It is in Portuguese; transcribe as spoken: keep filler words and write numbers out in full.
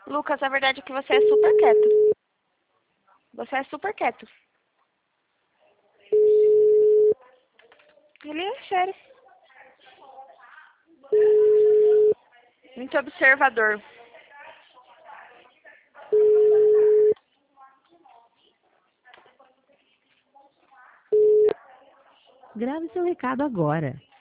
Lucas, a verdade é que você é super quieto. Você é super quieto. Ele é sério. Muito observador. Grave seu recado agora.